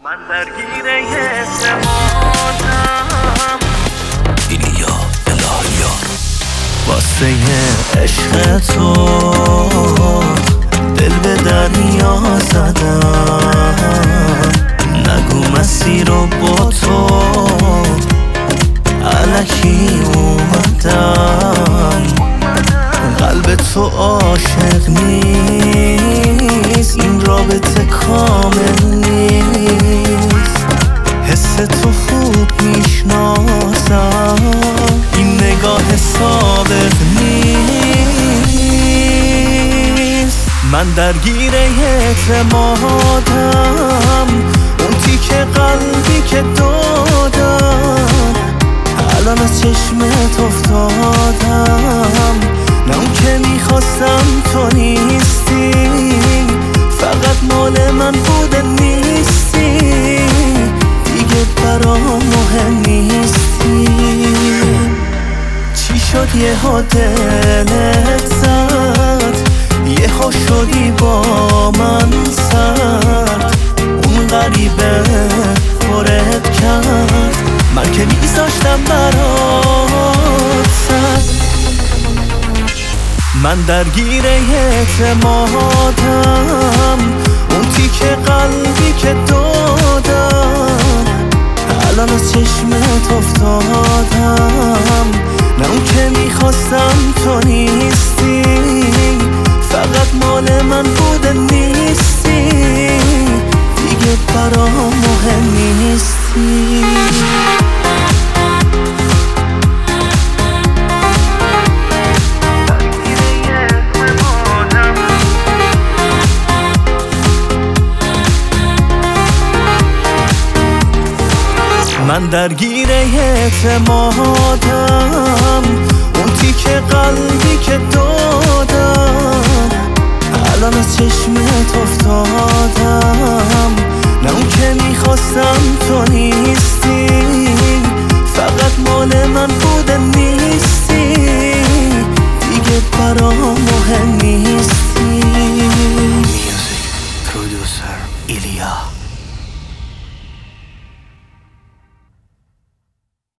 من درگیر اعتمادم. اینیا الهیار واسه عشق تو دل به دریا زدم. نگو مسیر رو با تو الکی اومدم. قلب تو عاشق نیست، این رابطه کامل نیست. حس تو خوب میشناسم، این نگاه سابق نیست. من درگیر اعتمادم، اون تیکه قلبی که دادم الان از چشمت افتادم. نه اون که میخواستم تو نیستی، فقط مال من بوده نیستی، دیگه برام مهم نیستی. چی شد یهو دلت زد، یهو شدی با من سرد. اون غریبه پرت کرد، من که میذاشتم برات سد. من درگیر اعتمادم، اون تیکه قلبی که دادم الان از چشمت افتادم. نه اون که میخواستم تو نیستی، فقط مال من بوده نیستی، دیگه برام مهم نیستی. من درگیر اعتمادم، اون تیکه قلبی که دادم الان از چشمت افتادم. نه اون که میخواستم تو نیستی،